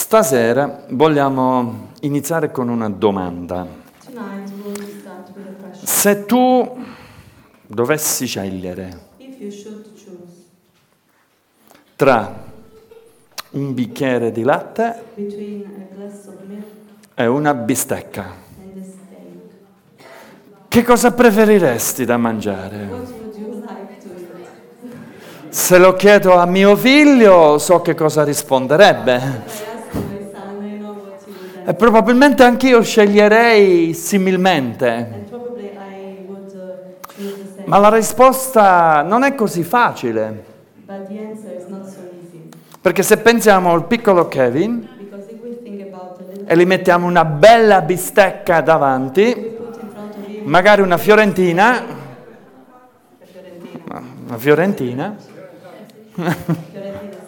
Stasera vogliamo iniziare con una domanda. Tonight we'll start with a question. Se tu dovessi scegliere If you should choose tra un bicchiere di latte between a glass of milk e una bistecca, and a steak, che cosa preferiresti da mangiare? what would you like to eat? Se lo chiedo a mio figlio so che cosa risponderebbe. I asked my son, I know what he would E answer. probabilmente anch'io sceglierei similmente. And probably I would choose the same. Ma la risposta non è così facile. But the answer is not so easy. Perché se pensiamo al piccolo Kevin Because if we think about a little e gli mettiamo una bella bistecca we davanti, put in front of him magari una fiorentina, a Fiorentina. una fiorentina, Fiorentina.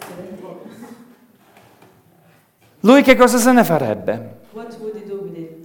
lui che cosa se ne farebbe? What would he do with it?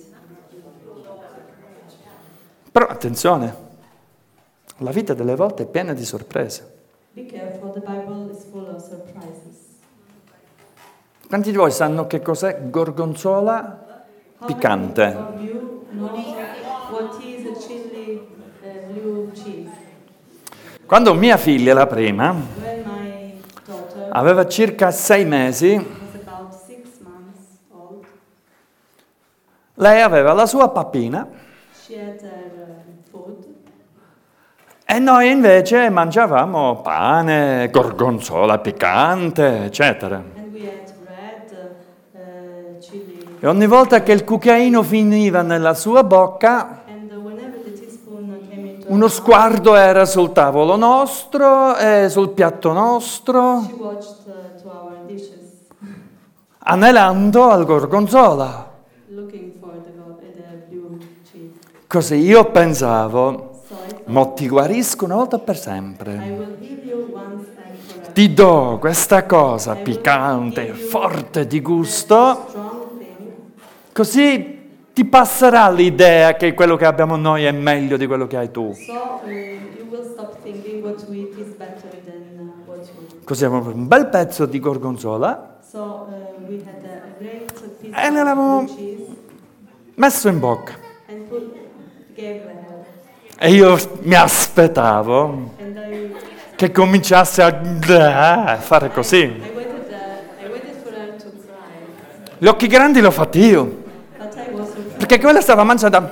Però attenzione, la vita delle volte è piena di sorprese. Be careful, the Bible is full of surprises. Quanti di voi sanno che cos'è gorgonzola piccante? How many of you know what is a chili blue cheese? Quando mia figlia, la prima, When my daughter aveva circa 6 mesi, was about 6 months old, lei aveva la sua pappina she had her food, e noi invece mangiavamo pane, gorgonzola piccante, eccetera. and we had bread, chili, E ogni volta che il cucchiaino finiva nella sua bocca, and whenever the teaspoon came into uno her sguardo era sul tavolo nostro e sul piatto nostro, mouth, she watched to our dishes, anelando al gorgonzola. looking for the blue cheese. Così io pensavo, So I thought, mo ti guarisco una volta per I sempre. will heal you once and forever. Ti do questa cosa piccante, forte di gusto, Strong thing. così ti passerà l'idea che quello che abbiamo noi è meglio di quello che hai tu. So you will stop thinking what we eat is better than what you eat. Così abbiamo un bel pezzo di gorgonzola So we had a great piece E ne of avevamo- blue cheese messo in bocca. and gave her. E io mi aspettavo And I che cominciasse a fare così. waited for her to cry, Gli occhi grandi l'ho fatti io, but I was surprised. perché quella stava mangiando.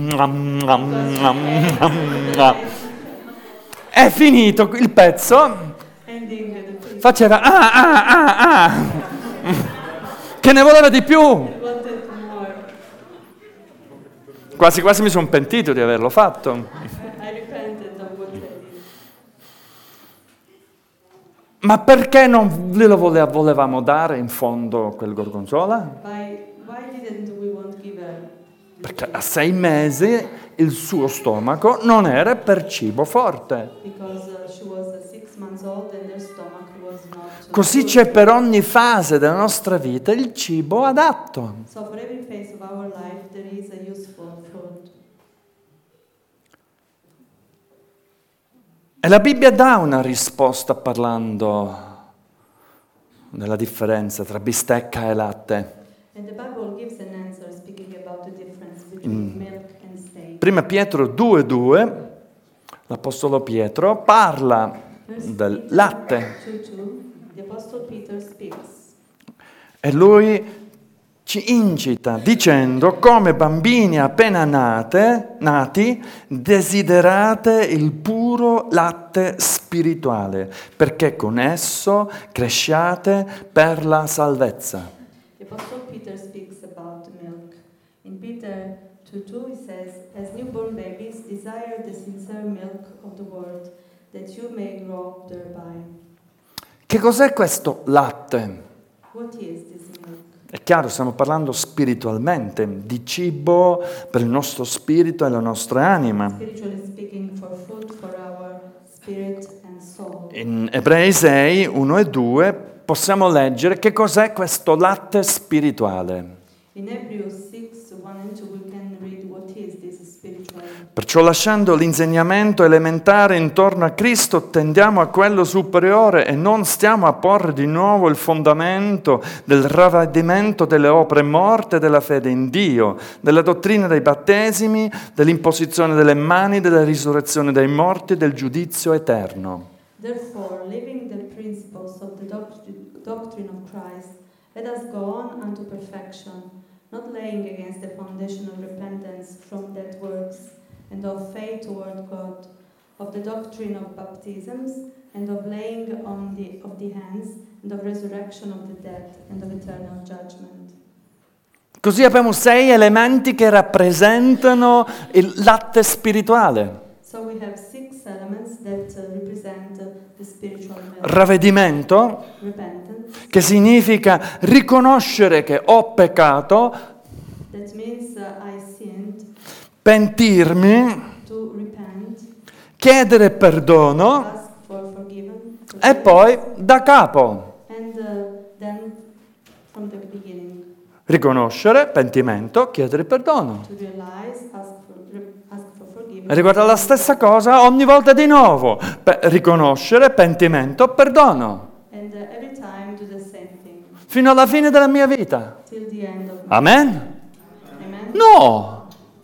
È finito il pezzo, Ending the piece, faceva che ne voleva di più. wanted more. Quasi quasi mi sono pentito di averlo fatto. I repented of what I did. Ma perché non glielo volevamo dare in fondo quel gorgonzola? Why didn't we want give her? Perché a 6 mesi il suo stomaco non era per cibo forte. Because she was 6 months old and her stomach was not. Così c'è per ogni fase della nostra vita il cibo adatto. So for every phase of our life there is a useful food. E la Bibbia dà una risposta parlando della differenza tra bistecca e latte. And the Bible gives an answer speaking about the difference between milk and steak. Prima Pietro 2,2, l'Apostolo Pietro parla del latte 2:2, the Apostle Peter speaks. e lui ci incita dicendo: come bambini appena nati, desiderate il puro latte spirituale, perché con esso cresciate per la salvezza. The Apostle Peter speaks about milk. In Peter 2:2 he says, as newborn babies desire the sincere milk of the word, that you may grow thereby. Che cos'è questo latte? What is this milk? È chiaro, stiamo parlando spiritualmente, di cibo per il nostro spirito e la nostra anima. Spiritually speaking, for food for our spirit and soul. In Ebrei 6, 1 e 2 possiamo leggere che cos'è questo latte spirituale. In Hebrews 6:1 and 2 we can read what is this spiritual Perciò lasciando l'insegnamento elementare intorno a Cristo tendiamo a quello superiore e non stiamo a porre di nuovo il fondamento del ravvedimento delle opere morte della fede in Dio, della dottrina dei battesimi, dell'imposizione delle mani, della risurrezione dei morti e del giudizio eterno. Therefore, leaving the principles of the doctrine of Christ, let us go on unto perfection, not laying against the foundation of repentance from dead works, and of faith toward God, of the doctrine of baptisms, and of laying on of the hands, and of resurrection of the dead, and of eternal judgment. Così abbiamo 6 elementi che rappresentano il latte spirituale. So we have 6 elements that represent the spiritual milk. Ravvedimento, Repentance, che significa riconoscere che ho peccato, that means I sinned, pentirmi, to repent, chiedere perdono ask for forgiven, e poi da capo. and then from the beginning, Riconoscere, pentimento, chiedere perdono. to realize, ask for forgiveness. E riguarda la stessa cosa ogni volta di nuovo. Riconoscere, pentimento, perdono. And every time do the same thing, Fino alla fine della mia vita. till the end of Amen? Amen? No!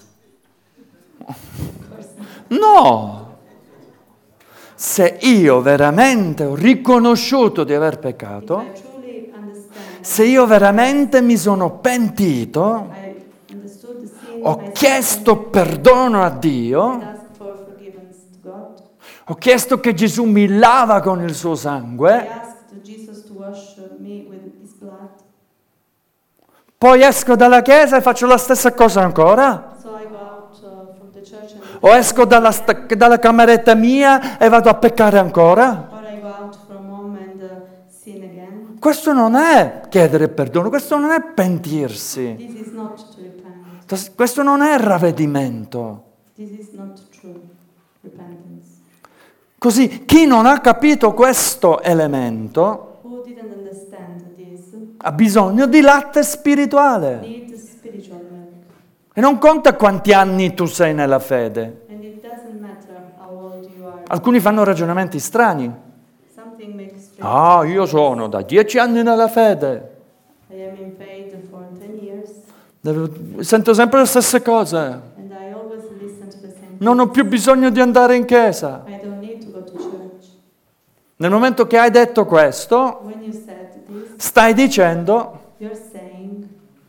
No! Se io veramente ho riconosciuto di aver If peccato, I truly understand, se io veramente mi sono pentito, I understood the sin, ho I chiesto perdono a and Dio, asked for forgiveness to God. ho chiesto che Gesù mi lava con il suo I sangue, asked Jesus to wash me with His blood. poi esco dalla chiesa e faccio la stessa cosa ancora? So I go out from the church and O esco dalla cameretta mia e vado a peccare ancora? or I go out from home and sin again. Questo non è chiedere perdono, questo non è pentirsi, This is not to repent. questo non è ravvedimento. This is not true repentance. Così chi non ha capito questo elemento Who didn't understand this ha bisogno di latte spirituale. need spiritual milk. E non conta quanti anni tu sei nella fede. And it doesn't matter how old you are. Alcuni fanno ragionamenti strani. Something makes strange. Ah, io sono da 10 anni nella fede. I am in faith for 10 years Sento sempre le stesse cose. and I always listen to the same Non ho più bisogno di andare in chiesa. I don't need to go to church. Nel momento che hai detto questo, When you said this, stai dicendo you're saying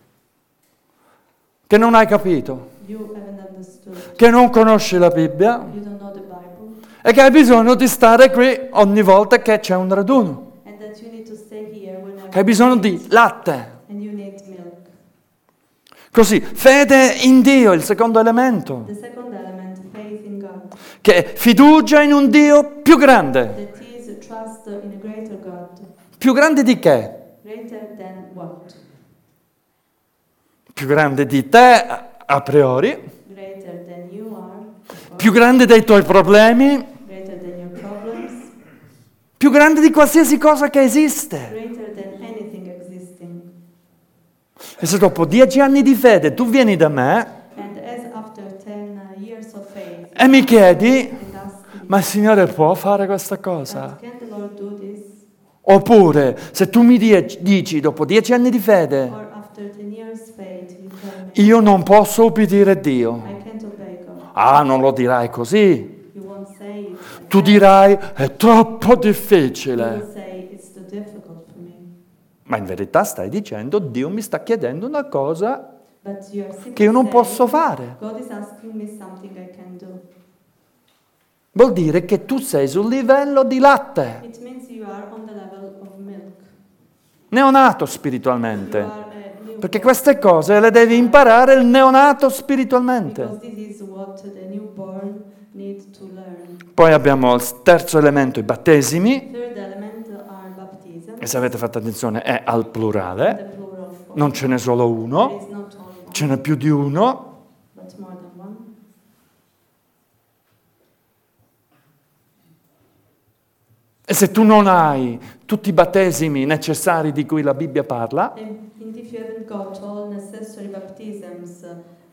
che non hai capito, you haven't understood. che non conosci la Bibbia You don't know the Bible e che hai bisogno di stare qui ogni volta che c'è un raduno. and that you need to stay here whenever Che hai bisogno di latte. and you need milk. Così, fede in Dio, il secondo elemento, The second element, faith in God, che è fiducia in un Dio più grande. that is trust in a greater God. Più grande di che? Greater than what? Più grande di te a priori, Greater than you are, più grande dei tuoi problemi, greater than your problems, più grande di qualsiasi cosa che esiste. greater than anything existing. E se dopo 10 anni di fede tu vieni da me And as after 10 years of faith, e mi chiedi, and ask me, ma il Signore può fare questa cosa? can the Lord do this? Oppure, se tu mi dici dopo 10 anni di fede, Or after 10 years faith, you tell me, io non posso ubbidire Dio. I can't obey God. Ah, non lo dirai così. You won't say it. like Tu that. dirai, è troppo You difficile. will say it's too difficult for me. Ma in verità stai dicendo, Dio mi sta chiedendo una cosa But you are simply che io non saying, posso fare. God is asking me something I can do. Vuol dire che tu sei sul livello di latte, It means you are on the level of milk. neonato You spiritualmente. are a newborn. Perché queste cose le devi imparare il neonato spiritualmente. Because this is what the newborn need to learn. Poi abbiamo il terzo elemento, i battesimi. Third element are baptism. E se avete fatto attenzione è al The plurale, plural form. non ce n'è solo There uno, is not only one, ce n'è più di uno. but more than one. E se tu non hai tutti i battesimi necessari di cui la Bibbia parla, And if you haven't got all necessary baptisms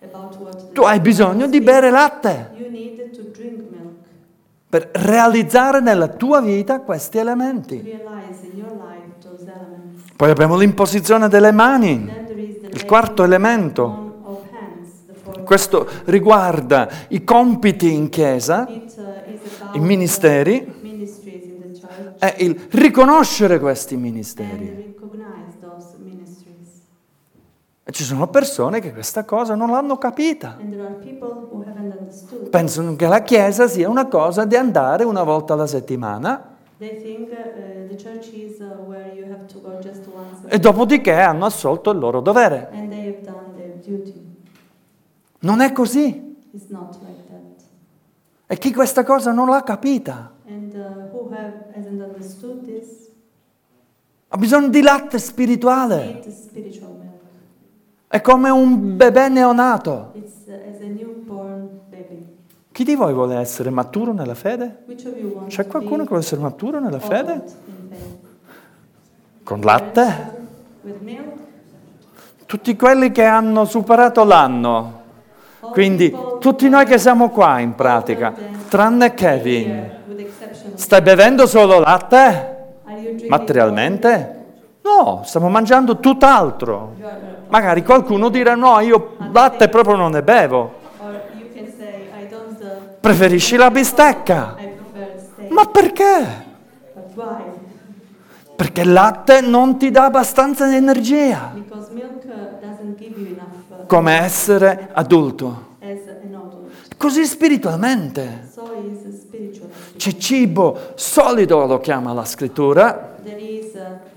about what Tu hai bisogno di bere latte You need to drink milk per realizzare nella tua vita questi to elementi. realize in your life those elements. Poi abbiamo l'imposizione delle mani, Then there is the il quarto elemento. on of hands, the fourth. Questo riguarda i compiti in chiesa, It is about i ministeri ministries in the church e il riconoscere questi and ministeri. recognize those ministries. E ci sono persone che questa cosa non l'hanno capita. And there are people who haven't understood. Pensano che la chiesa sia una cosa di andare una volta alla settimana They think the church is where you have to go just once a e week, dopodiché hanno assolto il loro dovere. and they have done their duty. Non è così. It's not like that. E chi questa cosa non l'ha capita And who hasn't understood this ha bisogno di latte spirituale. need spiritual milk. È come un bebè neonato. It's as a newborn baby. Chi di voi vuole essere maturo nella fede? Which of you wants C'è to qualcuno che be vuole essere maturo nella fede? old in faith? Con latte? With milk? Tutti quelli che hanno superato l'anno. All Quindi people tutti noi che siamo qua in pratica, tranne Kevin. here, with the exception of Stai bevendo solo latte? are you drinking Materialmente? No, stiamo mangiando tutt'altro. You are- Magari qualcuno dirà no, io latte proprio non ne bevo. or you can say I don't Preferisci la bistecca? I prefer steak. Ma perché? But why? Perché il latte non ti dà abbastanza energia Because milk doesn't give you enough come essere adulto. as an adult. Così spiritualmente. So is spiritual. C'è cibo solido, lo chiama la scrittura. There is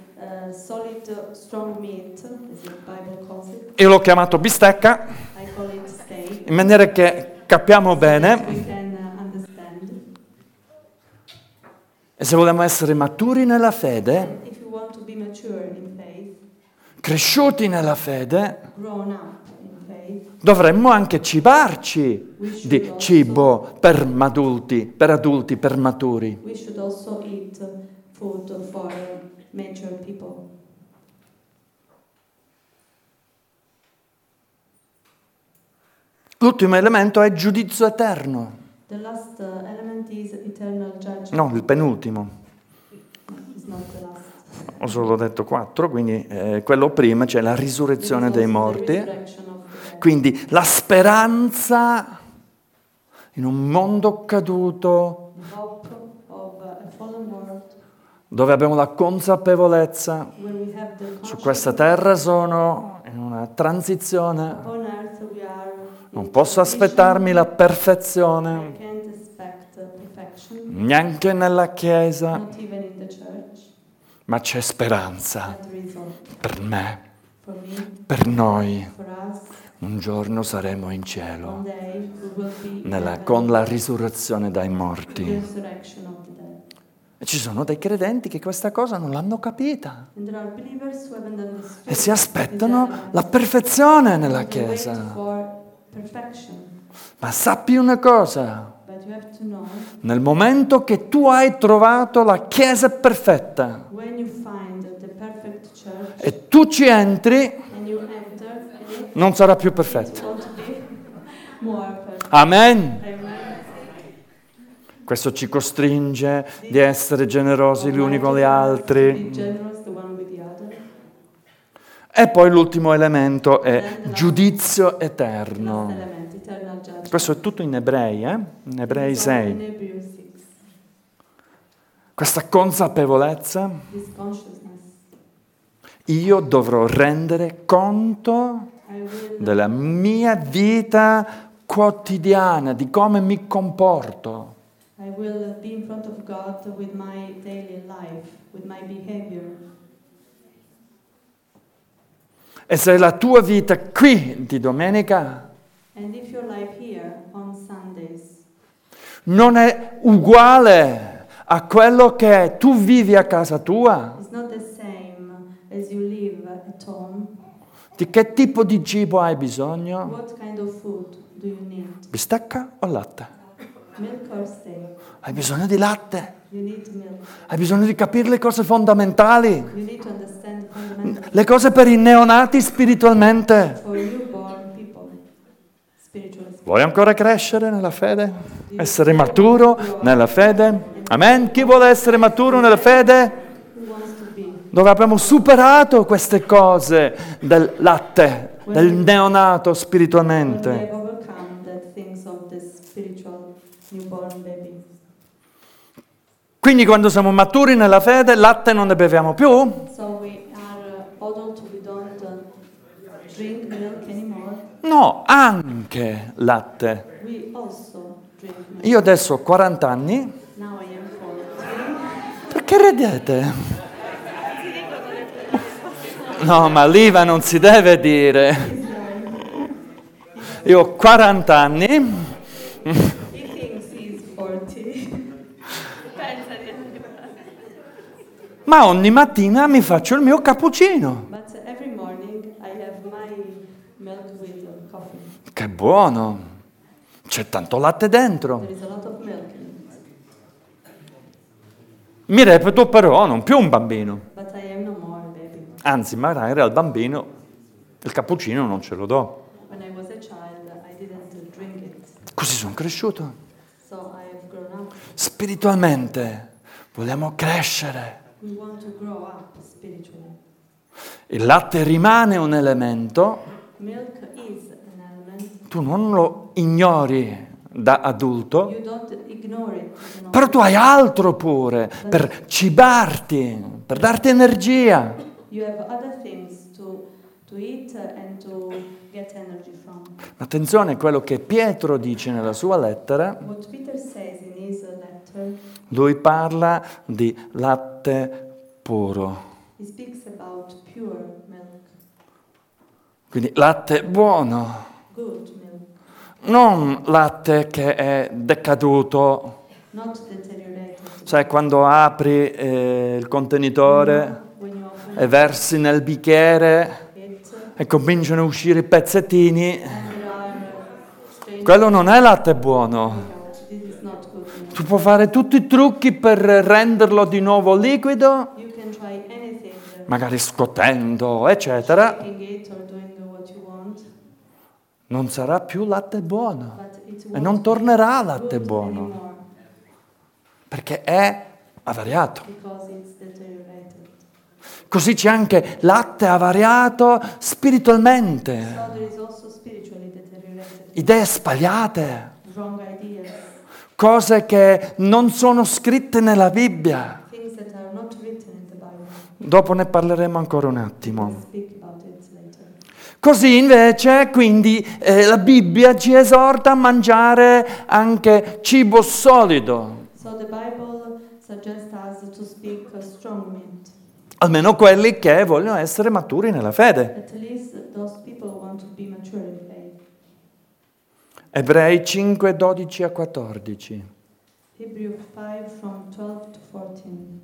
solid, strong meat, as the Bible calls it. Io l'ho chiamato bistecca, I call it steak. in maniera che capiamo bene. We can understand. E se vogliamo essere maturi nella fede, If you want to be mature in faith, cresciuti nella fede, grown up in faith, dovremmo anche cibarci di cibo per adulti, per maturi. we should also eat food for mature people. L'ultimo elemento è giudizio eterno. The last element is eternal judgment. No, il penultimo. It's not the last. Ho solo detto 4, quindi quello prima c'è la risurrezione dei morti. Quindi la speranza in un mondo caduto Hope of a fallen world dove abbiamo la consapevolezza where we have the su consciousness questa terra sono in una transizione, upon earth we are non in posso transition. aspettarmi la I perfezione, can't expect perfection, neanche nella Chiesa, not even in the church, ma c'è speranza but there is hope per me, for me, per noi. for us. Un giorno saremo in One cielo day we will be in heaven, con la risurrezione dai the morti. resurrection of the dead. E ci sono dei credenti che questa cosa non l'hanno capita And there are believers who haven't understood e si aspettano these elements. la perfezione nella They wait Chiesa. for perfection. Ma sappi una cosa, But you have to know, nel momento che tu hai trovato la Chiesa perfetta when you find the perfect church e tu ci entri, and you enter, and it non sarà più perfetta. won't be more perfect. Amen. Amen. Questo ci costringe di essere generosi gli uni con gli altri. Be generous the one with the other. E poi l'ultimo elemento è giudizio Last eterno. element, eternal judgment. Questo è tutto in Ebrei, in Ebrei It's all 6. in Hebrews 6. Questa consapevolezza, This consciousness. io dovrò rendere conto I will della mia vita quotidiana, di come mi comporto. I will be in front of God with my daily life, with my behavior. E se la tua vita qui di domenica And if your life here on Sundays non è uguale a quello che tu vivi a casa tua, is not the same as you live at home, di che tipo di cibo hai bisogno? what kind of food do you need? Bistecca o latte? Milk or steak? Hai bisogno di latte? You need milk. Hai bisogno di capire le cose fondamentali, You need to understand the fundamentals le cose per i neonati spiritualmente. for newborn people. Vuoi ancora crescere nella fede? Essere maturo nella fede? Amen? Chi vuole essere maturo nella fede? Who wants to be? Dove abbiamo superato queste cose del latte, del neonato When we spiritualmente. have overcome the things of the spiritual newborn baby. Quindi quando siamo maturi nella fede, latte non ne beviamo più? So we are adult, we don't drink milk anymore. No, anche latte. We also drink milk. Io adesso ho 40 anni. Now I am 40. Perché ridete? No, ma l'IVA non si deve dire. Io ho 40 anni. He thinks he's 40. Ma ogni mattina mi faccio il mio cappuccino. But every morning I have my milk with coffee. Che buono! C'è tanto latte dentro. There is a lot of milk in it. Mi reputo però non più un bambino. But I am no more a baby. Anzi, magari al bambino il cappuccino non ce lo do. When I was a child, I didn't drink it. Così sono cresciuto. So I have grown up. Spiritualmente vogliamo crescere. We want to grow up spiritually. Il latte rimane un elemento, Milk is an element. tu non lo ignori da adulto, You don't ignore it. però tu hai altro pure per cibarti, per darti energia. You have other things to eat and to get energy from. Attenzione a quello che Pietro dice nella sua lettera. What Peter says in his letter, Lui parla di latte puro, he speaks about pure milk, quindi latte buono, good milk, non latte che è decaduto. not deteriorated. Sai, quando apri il contenitore When you open e versi nel bicchiere it, e cominciano a uscire i pezzettini, and there are strange. quello non è latte buono. This is not good milk. Tu puoi fare tutti i trucchi per renderlo di nuovo liquido, You can try anything, magari scuotendo, eccetera. shaking it or doing what you want, Non sarà più latte buono but it e won't non be tornerà latte good buono anymore perché è avariato. because it's deteriorated. Così c'è anche latte avariato spiritualmente, So there is also spiritually deteriorated, idee sbagliate, wrong ideas, cose che non sono scritte nella Bibbia. things that are not written in the Bible. Dopo ne parleremo ancora un attimo. We'll speak about it later. Così invece, quindi, la Bibbia ci esorta a mangiare anche cibo solido, So the Bible suggests us to speak strong meat. almeno quelli che vogliono essere maturi nella fede. At least those people who want to be mature in faith. Ebrei 5, 12 a 14. Hebrew 5 from 12 to 14.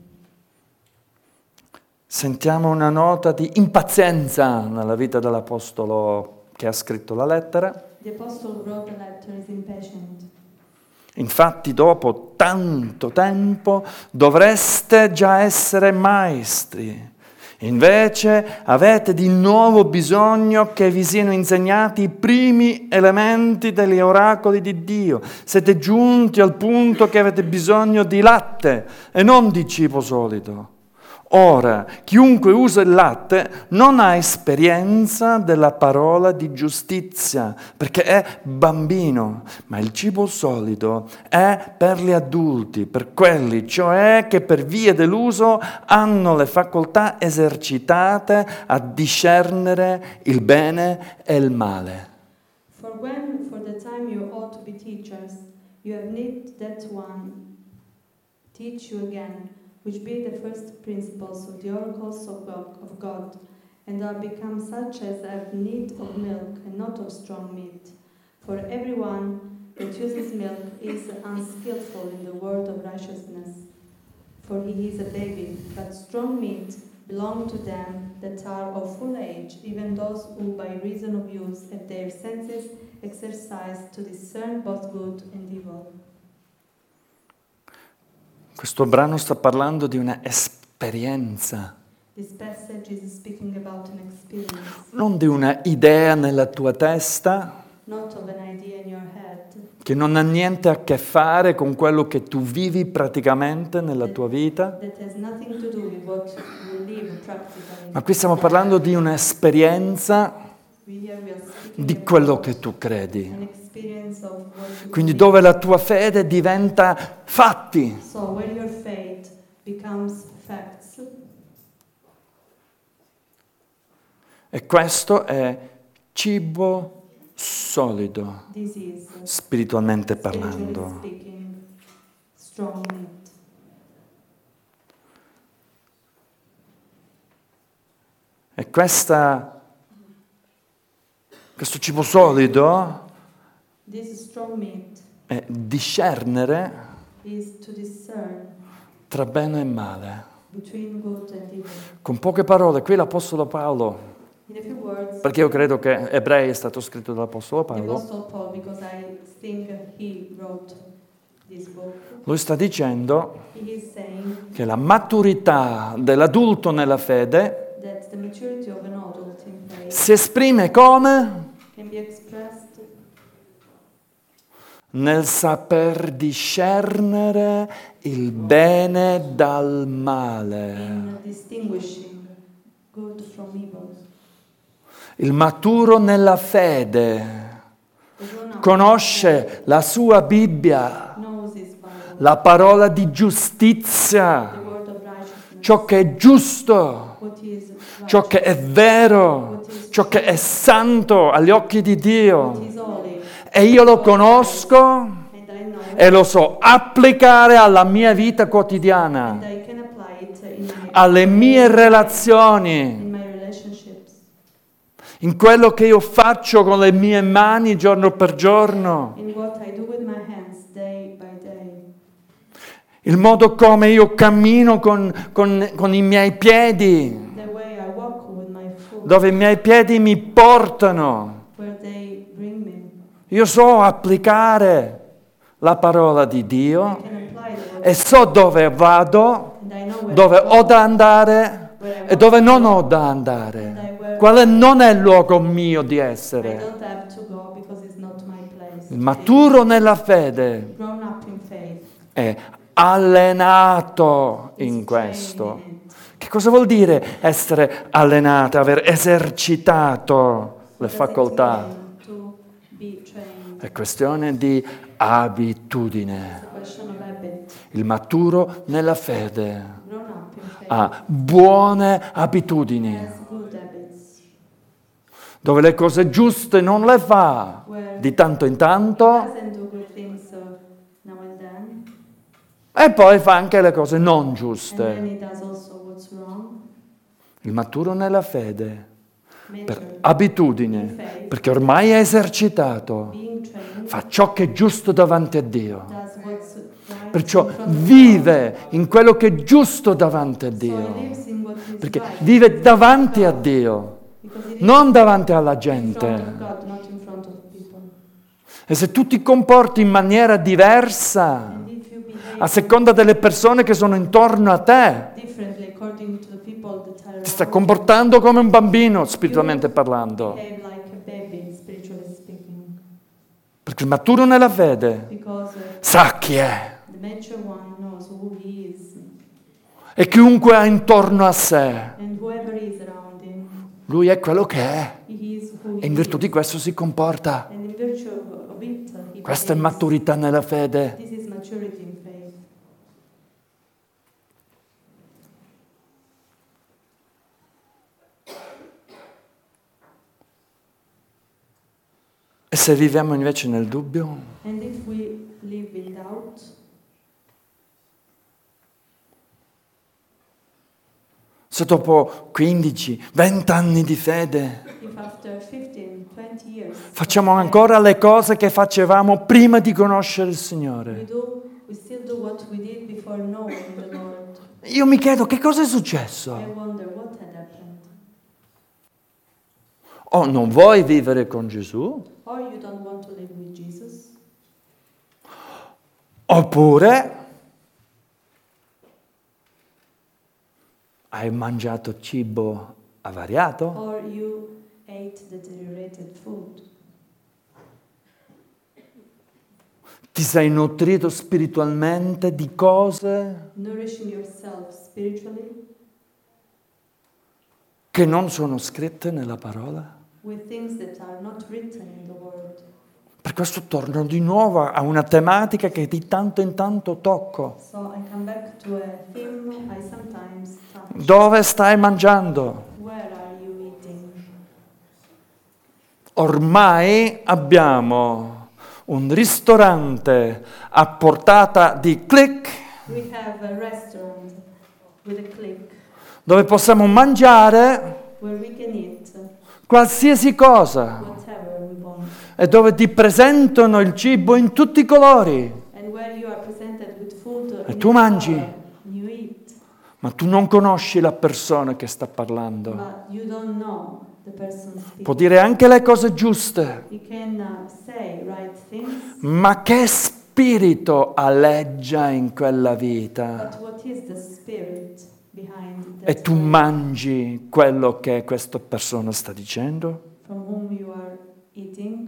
Sentiamo una nota di impazienza nella vita dell'apostolo che ha scritto la lettera. The apostle wrote the letter is impatient. Infatti, dopo tanto tempo dovreste già essere maestri. Invece avete di nuovo bisogno che vi siano insegnati i primi elementi degli oracoli di Dio. Siete giunti al punto che avete bisogno di latte e non di cibo solido. Ora, chiunque usa il latte non ha esperienza della parola di giustizia, perché è bambino, ma il cibo solido è per gli adulti, per quelli, cioè che per via dell'uso hanno le facoltà esercitate a discernere il bene e il male. For when, for the time you ought to be teachers, you have need that one teach you again, which be the first principles of the oracles of God, and are become such as have need of milk and not of strong meat. For everyone that uses milk is unskillful in the word of righteousness, for he is a baby, but strong meat belong to them that are of full age, even those who by reason of use have their senses exercised to discern both good and evil. Questo brano sta parlando di una esperienza, This passage is speaking about an experience, non di una idea nella tua testa, not of an idea in your head, che non ha niente a che fare con quello che tu vivi praticamente nella tua vita. that has nothing to do with what you live practically. Ma qui stiamo parlando di un'esperienza We are speaking di quello che tu credi. an experience of what you Quindi believe. dove la tua fede diventa fatti. So where your faith becomes facts, E questo è cibo solido, this is spiritualmente spiritually parlando. speaking strong meat. E questo cibo solido This strong meat è discernere is to discern tra bene e male. between good and evil. Con poche parole, qui l'Apostolo Paolo, In a few words, perché io credo che Ebrei è stato scritto dall'Apostolo the Paolo, Apostle Paul, because I think he wrote this book, lui sta dicendo he is saying che la maturità dell'adulto nella fede that the maturity of an adult in faith si esprime come? can be expressed Nel saper discernere il bene dal male. in distinguishing good from evil. Il maturo nella fede The grown-up conosce la sua Bibbia, knows his Bible, la parola di the giustizia, word of righteousness, ciò che è giusto, what is right, ciò che è vero, ciò che è santo agli occhi di what Dio. is holy, E io lo conosco and I know e lo so applicare alla mia vita quotidiana, and I can apply it alle mie relazioni, in my relationships, in quello che io faccio con le mie mani giorno per giorno, in what I do with my hands day by day, il modo come io cammino con i miei piedi, the way I walk with my foot, dove i miei piedi mi portano. where they bring me. Io so applicare la parola di I Dio can apply the word e so dove vado, and I know where dove to go, ho da andare where I e want dove to non go, ho da and andare. where Quale non è il luogo mio di I essere. don't have to go because it's not my place. Il maturo nella fede Grown up in faith. è allenato is in questo. trained in it. Che cosa vuol dire essere allenato, aver esercitato le What does it facoltà? mean to be trained? È questione di abitudine. It's a question of habit. Il maturo nella fede Grown up in faith ha buone abitudini, has good habits. dove le cose giuste non le fa di tanto in tanto Doesn't do good things now and then. e poi fa anche le cose non And then giuste. he does also what's wrong. Il maturo nella fede, per Mature abitudine, in faith, perché ormai è esercitato, being trained, fa ciò che è giusto davanti a Dio. does what's right Perciò in front of vive in quello che è giusto davanti a God. So he Dio, lives in what is perché right. vive davanti a Dio, Because he lives non davanti alla in front of gente. God, not in front of people. E se tu ti comporti in maniera diversa, And if you behave a seconda delle persone che sono intorno a te, differently according to the people that are ti stai around comportando come un bambino, spiritualmente parlando. you, behave like a baby, spiritually speaking. Perché il maturo nella fede Because sa chi è the mature one knows who he is. e chiunque ha intorno a sé, And whoever is around him, lui è quello che è he is who e he in virtù is. di questo si comporta. And in virtue of it, he Questa è behaves. maturità nella fede. This is maturity in faith. E se viviamo invece nel dubbio? And if we live in doubt, Se dopo 15, 20 anni di fede if after 15, 20 years facciamo ancora le cose che facevamo prima di conoscere il we Signore, still do what we did before knowing the Lord, io mi chiedo che cosa è successo? I wonder what had happened. O non vuoi vivere con Gesù? Or you don't want to live with Jesus? Oppure hai mangiato cibo avariato? Or you ate deteriorated food? Ti sei nutrito spiritualmente di cose nourishing yourself spiritually che non sono scritte nella parola? with things that are not written in the Word. Per questo torno di nuovo a una tematica che di tanto in tanto tocco. So I come back to a theme I sometimes touch. Dove stai mangiando? Where are you eating? Ormai abbiamo un ristorante a portata di click We have a restaurant with a click dove possiamo mangiare where we can eat qualsiasi cosa whatever we want. e dove ti presentano il cibo in tutti i colori, And where you are presented with food in tu every mangi. color, you eat. ma tu non conosci la persona che sta parlando. But you don't know the person speaking. Può dire anche le cose giuste, You can say right things, ma che spirito aleggia in quella vita? but what is the spirit behind E that tu word mangi quello che questa persona sta dicendo? from whom you are eating?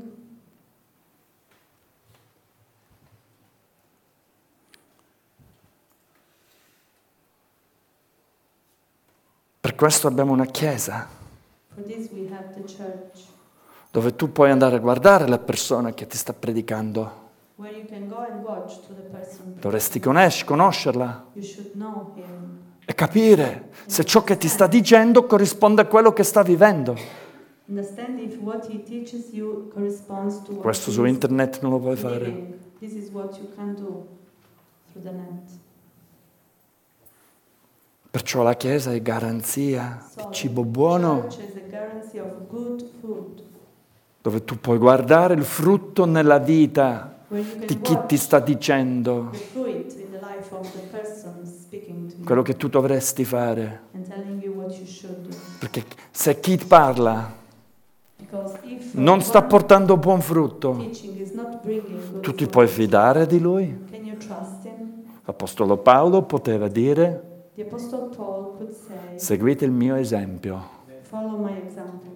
Per questo abbiamo una chiesa For this we have the church, dove tu puoi andare a guardare la persona che ti sta predicando. where you can go and watch to the person. Dovresti conoscerla You should know him. e capire se ciò che ti sta dicendo corrisponde a quello che sta vivendo. Understand if what he teaches you corresponds to what Questo he su is internet non lo puoi fare. living. This is what you can do through the net. Perciò la chiesa è garanzia di So cibo the buono, church is a guarantee of good food, dove tu puoi guardare il frutto nella vita where you di can chi ti watch sta dicendo the fruit in the life of the person speaking to quello you che tu dovresti fare. and telling you what you should do. Perché se chi parla Because if non sta one portando buon frutto, teaching is not bringing good tu ti fruit, puoi fidare di lui? can you trust him? L'Apostolo Paolo poteva dire: The Apostle Paul could say, seguite il mio esempio. follow my example.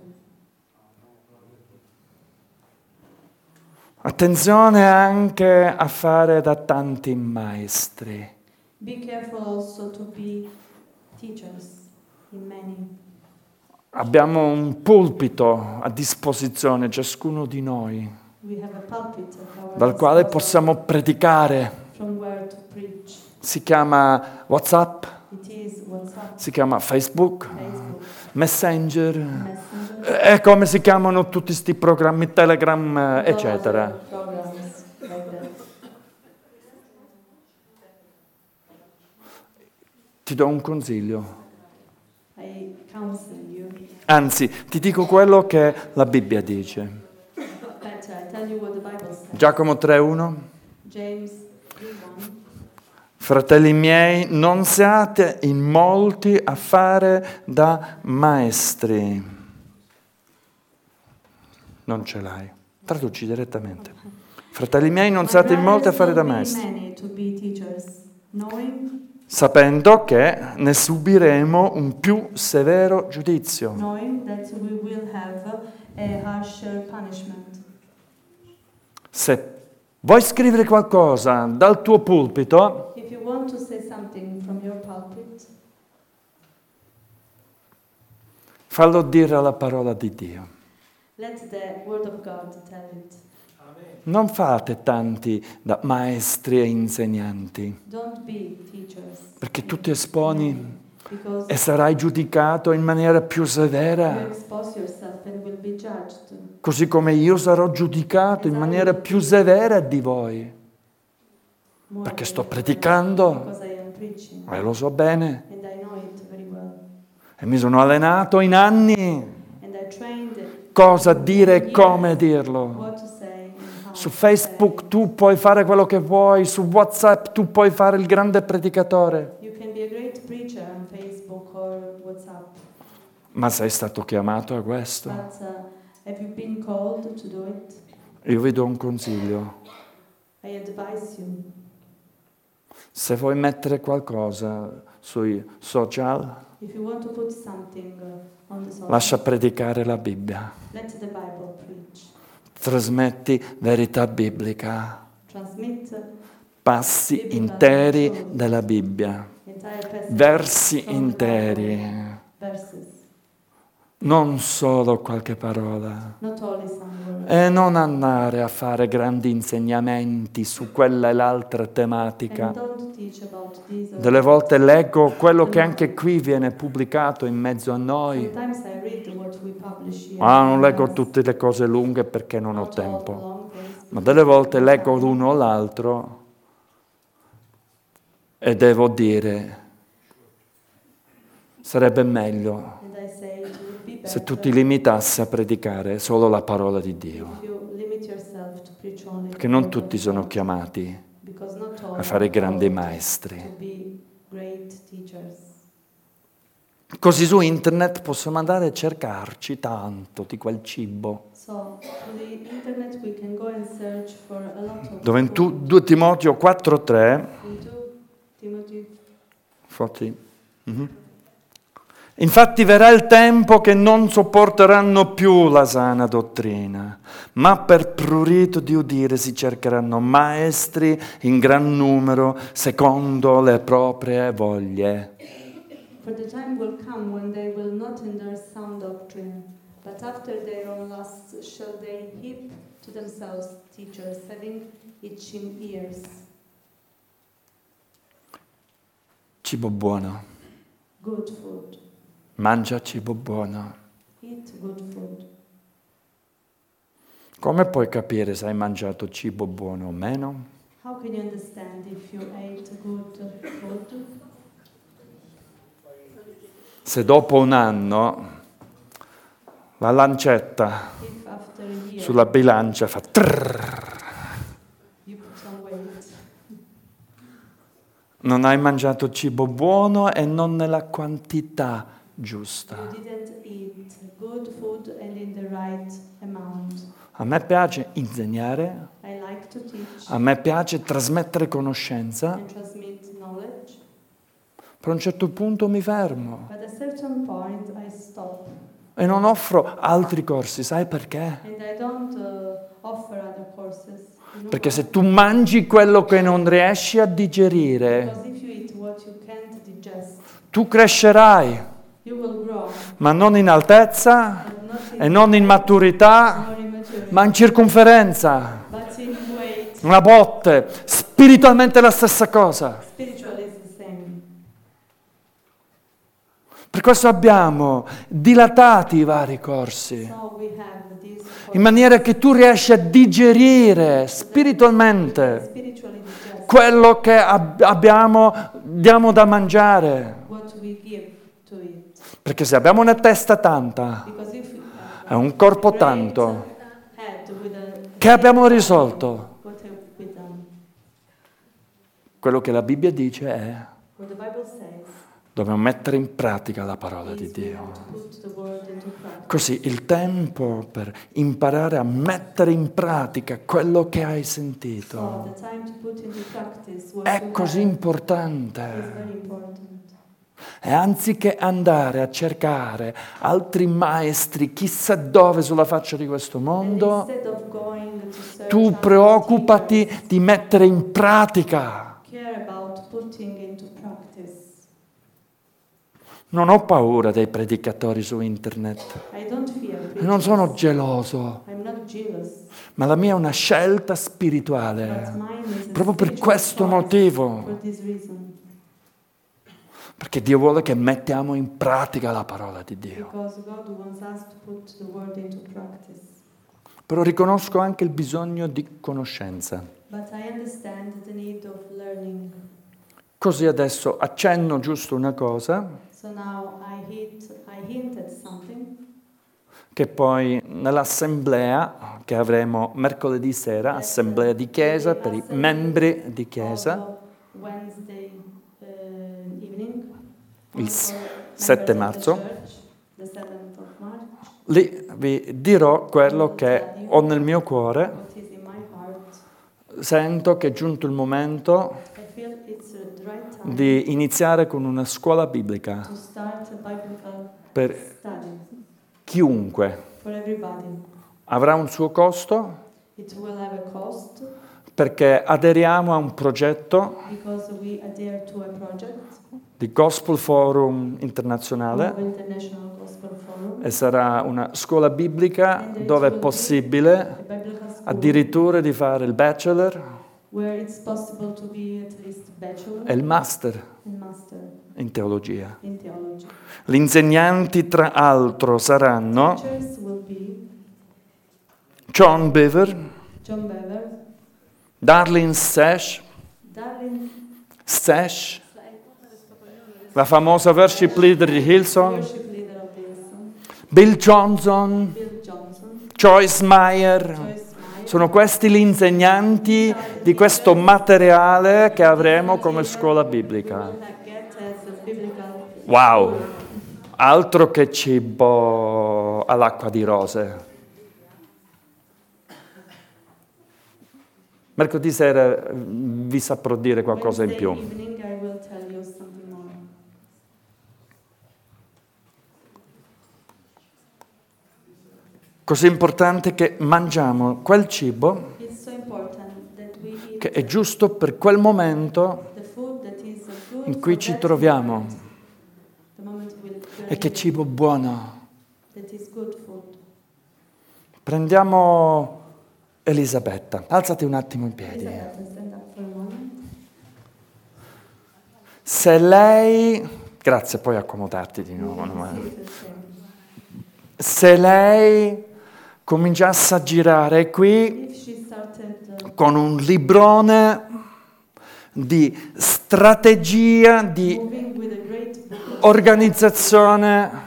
Attenzione anche a fare da tanti maestri. Be careful also to be teachers in many. Abbiamo un pulpito a disposizione, ciascuno di noi, We have a pulpit at our dal quale disposal possiamo predicare. from where to preach. Si chiama WhatsApp, It is WhatsApp, si chiama Facebook, Facebook, Messenger, Messenger, è come si chiamano tutti questi programmi, Telegram, and all eccetera. other programs like that. Ti do un consiglio, I counsel you. anzi ti dico quello che la Bibbia dice. Better, I tell you what the Bible says. Giacomo 3:1. James 3:1. Fratelli miei, non siate in molti a fare da maestri. Non ce l'hai. Traduci direttamente. Fratelli miei, non siate in molti a fare da maestri, Many to be teachers, sapendo che ne subiremo un più severo giudizio. knowing that we will have a harsher punishment. Se vuoi scrivere qualcosa dal tuo pulpito, If you want to say something from your pulpit, fallo dire alla parola di Dio. let the word of God tell it. Non fate tanti da maestri e insegnanti, Don't be teachers. perché tu ti esponi Because e sarai giudicato in maniera più you severa, expose yourself and will be judged. così come io sarò giudicato in maniera più severa di voi, More perché than sto you, predicando because I am preaching. e lo so bene And I know it very well. e mi sono allenato in anni And I trained cosa dire e years come dirlo. what to say and how Su to Facebook say. tu puoi fare quello che vuoi, su WhatsApp tu puoi fare il grande predicatore, You can be a great preacher on Facebook or WhatsApp, ma sei stato chiamato a questo? but have you been called to do it? Io vi do un consiglio. I advise you. Se vuoi mettere qualcosa sui social, If you want to put something on the social, lascia predicare la Bibbia. let the Bible preach. Trasmetti verità biblica. Transmit transmit passi interi della Bibbia, entire passages versi from the interi, Bible, verses, non solo qualche parola. not only some words. E non andare a fare grandi insegnamenti su quella e l'altra tematica. And don't teach about these or Delle volte leggo quello che anche qui viene pubblicato in mezzo a noi. sometimes I read what we publish here. Non leggo tutte le cose lunghe perché non ho Not all tempo. long things, Ma delle volte leggo l'uno o l'altro e devo dire, sarebbe meglio and I say it would be se tu better ti limitassi a predicare solo la parola di Dio. if you limit yourself to preach only Perché the non word of tutti sono God, chiamati because not all a fare are grandi called maestri. to be great teachers. Così su internet possiamo andare a cercarci tanto di quel cibo. So, through the internet we can go and search for a lot of Dove in food. 2 Timoteo 4,3 In 2 Timothy, infatti verrà il tempo che non sopporteranno più la sana dottrina, ma per prurito di udire si cercheranno maestri in gran numero secondo le proprie voglie. for the time will come when they will not endure sound doctrine, but after their own lusts shall they heap to themselves teachers having itching ears. Cibo buono, Good food. mangia cibo buono. Eat good food. Come puoi capire se hai mangiato cibo buono o meno? How can you understand if you ate good food? Se dopo un anno la lancetta If after a year sulla bilancia fa trrr, you put some weight, non hai mangiato cibo buono e non nella quantità giusta. you didn't eat good food and in the right amount. A me piace insegnare, I like to teach a me piace trasmettere conoscenza, and transmit knowledge, però a un certo punto mi fermo but at a certain point I stop e non offro altri corsi, sai perché? and I don't offer other courses. You know Perché why? se tu mangi quello che non riesci a digerire, Because if you eat what you can't digest, tu crescerai, you will grow, ma non in altezza but not e non in maturità, nor in maturity, ma in circonferenza, but in weight. una botte, spiritualmente la stessa cosa. Spiritual is the same. Per questo abbiamo dilatati i vari corsi, So we have these in maniera che tu riesci a digerire spiritualmente spiritually digest quello che diamo da mangiare. what we give to it. Perché se abbiamo una testa tanta Because if we e have un corpo great tanto, head with a che abbiamo risolto? what have we done? Quello che la Bibbia dice è: What the Bible says dobbiamo mettere in pratica la parola di is we have Dio. to put the word into practice. Così il tempo per imparare a mettere in pratica quello che hai So sentito the time to put into practice what è you così have importante. is very important. E anziché andare a cercare altri maestri chissà dove sulla faccia di questo And mondo, instead of going to search tu out preoccupati teachers, di mettere in pratica. care about putting into practice. Non ho paura dei predicatori su internet, I don't fear preachers. non sono geloso, I'm not jealous. ma la mia è una scelta But spirituale, mine is a proprio per spiritual questo choice motivo, for this reason. perché Dio vuole che mettiamo in pratica la parola di Dio. Because God wants us to put the word into practice. Però riconosco anche il bisogno di conoscenza. But I understand the need of learning. Così adesso accenno giusto una cosa, So now I hinted something. che poi nell'assemblea che avremo mercoledì sera, assemblea di chiesa per i membri di chiesa, Also Wednesday evening. Il for 7 members marzo. of the church, the 7th of March. lì vi dirò quello che ho nel mio cuore. What is in my heart. Sento che è giunto il momento I feel it's the right time di iniziare con una scuola biblica to start a biblical per study chiunque. for everybody. Avrà un suo costo, It will have a cost, perché aderiamo a un progetto because we adhere to a project di Gospel Forum of internazionale International Gospel Forum, e sarà una scuola biblica dove è a possibile biblical school addirittura di fare il bachelor where it's possible to be at least bachelor e il master and master in teologia. in theology. Gli insegnanti, tra l'altro, saranno Teachers will be John Beaver, John Bever, Darlene Sesh, la famosa worship leader di Hillsong, worship leader of Hillsong, Bill Johnson, Bill Johnson, Joyce Meyer. Joyce Meyer. Sono questi gli insegnanti di questo materiale che avremo come scuola biblica. Get as a biblical Wow! Altro che cibo all'acqua di rose. Mercoledì sera vi saprò dire qualcosa in più. Wednesday evening I will tell you something more. Così importante che mangiamo quel cibo It's so important that we eat che è giusto per quel momento the food that is good in cui for ci that troviamo. moment. The moment E che cibo buono. that is good food. Prendiamo Elisabetta. Alzati un attimo in piedi. Elisabetta, stand up for a moment. Se lei... Grazie, puoi accomodarti di nuovo. Se lei cominciasse a girare qui If she started con un librone di strategia, di moving with a great book, organizzazione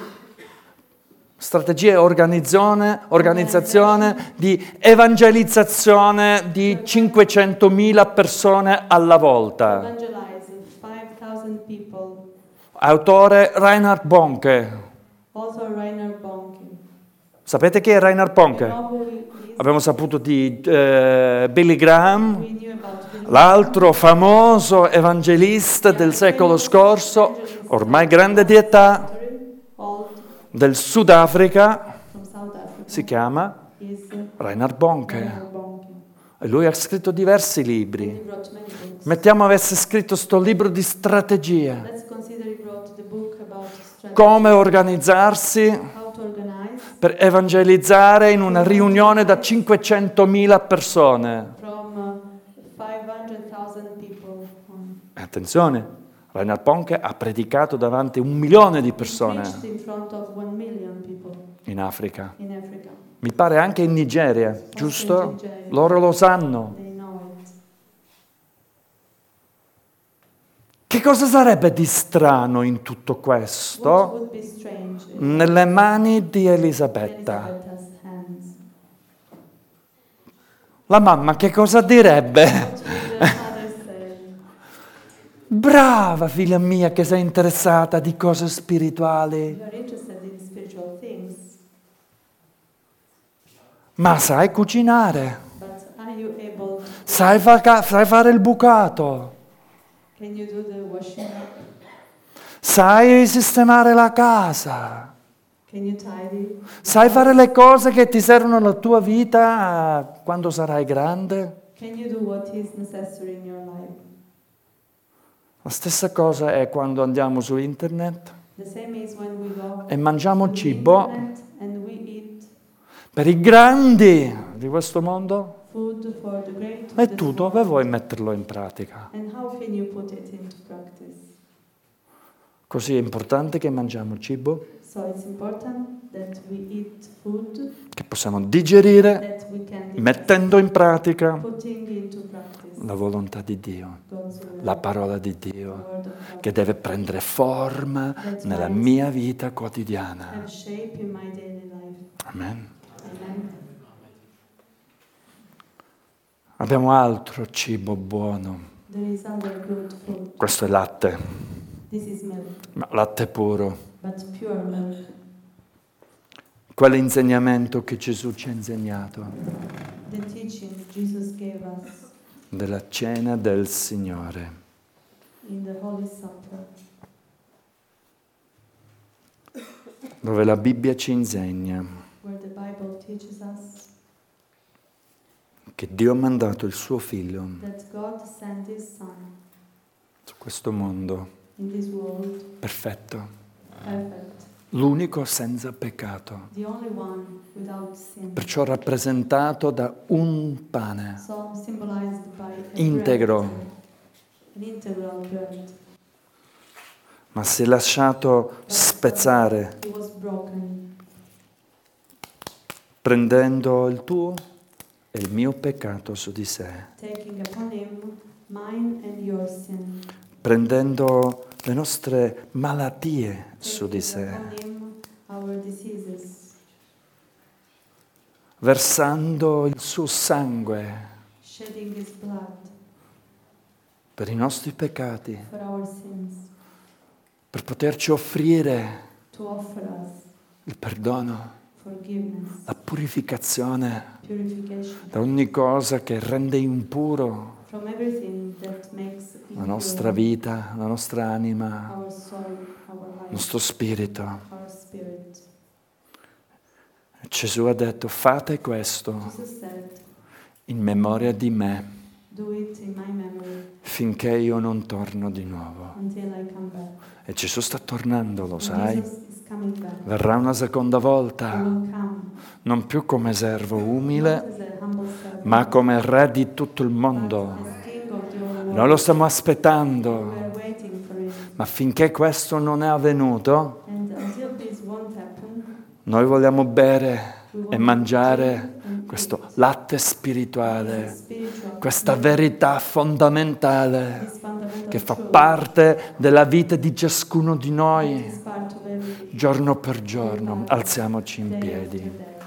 di evangelizzazione di 500.000 persone alla volta. evangelize 5,000 people. Autore Reinhard Bonke. Also Rainer Bonke. Sapete chi è Reinhard You Bonke? know who he is? Abbiamo saputo di Billy Graham, We knew about Billy l'altro famoso evangelista del secolo scorso, ormai grande di età, Graham, old del Sudafrica, from South Africa. si chiama Is Reinhard Bonke. Rainer Bonke. E lui ha scritto diversi He libri. wrote many books. Mettiamo avesse scritto sto libro di strategia. Let's consider he wrote the book about strategy, Come organizzarsi how to organize per evangelizzare in una riunione da 500.000 persone. from 500,000 people. Attenzione, Reinhard Bonke ha predicato davanti a 1 milione di persone Preached in front of 1 million people in Africa. in Africa. Mi pare anche in Nigeria, giusto? in Nigeria. Loro lo sanno. They know it. Che cosa sarebbe di strano in tutto What questo would be strange in nelle mani di Elisabetta? Elisabeth's hands? La mamma che cosa direbbe? What would the mother say? Brava figlia mia che sei interessata di cose spirituali, You are interested in spiritual things, ma sai cucinare, but are you able to, sai fare il bucato, can you do the washing up? sai sistemare la casa, Can you tidy? sai fare le cose che ti servono alla tua vita quando sarai grande? Can you do what is necessary in your life? La stessa cosa è quando andiamo su internet The same is when we go e mangiamo on the cibo internet and we eat per i grandi di questo mondo. food for the great. E tu dove vuoi metterlo in pratica? And how can you put it into practice? Così è importante che mangiamo cibo So it's important that we eat food che possiamo digerire that we can mettendo in pratica putting into practice la volontà di Dio, God's will, la parola di the Dio, word of God, che deve prendere forma nella mia vita quotidiana. have shape in my daily life. Amen. Amen. Abbiamo altro cibo buono. There is other good food. Questo è latte, This is milk, ma latte puro. but pure milk. Quell'insegnamento che Gesù ci ha insegnato The teaching Jesus gave us della cena del Signore. in the Holy Supper, Dove la Bibbia ci insegna where the Bible teaches us che Dio ha mandato il suo figlio that God sent His Son su questo mondo in this world, perfetto, perfect, l'unico senza peccato, the only one without sin. perciò rappresentato da un pane So symbolized by a integro, bread, an integral bread. ma si è lasciato spezzare He was broken, prendendo il tuo e il mio peccato su di sé, taking upon Him mine and your sin, prendendo le nostre malattie su di taking sé, upon Him our diseases, versando il suo sangue shedding His blood per i nostri peccati, for our sins, per poterci offrire to offer us il perdono, forgiveness, la purificazione purification da ogni cosa che rende impuro from everything that makes la nostra impure vita, la nostra anima, our soul, our il life, nostro spirito. our spirit. Gesù ha detto: fate questo Jesus said, in memoria di me, do it in my memory finché io non torno di nuovo. until I come back. E Gesù sta tornando, lo And sai? Jesus is coming back. Verrà una seconda He volta, will come, non più come servo not umile, as a humble servant, ma come re di tutto il but mondo. as King of the whole world. Noi lo stiamo We aspettando, are waiting for it. ma finché questo non è avvenuto, And until this won't happen, noi vogliamo bere we want e to mangiare drink and questo eat latte this spirituale, spiritual questa milk, verità fondamentale this fundamental che fa truth, parte della vita di ciascuno di that noi. is part of every Giorno per giorno, alziamoci in day piedi. after day.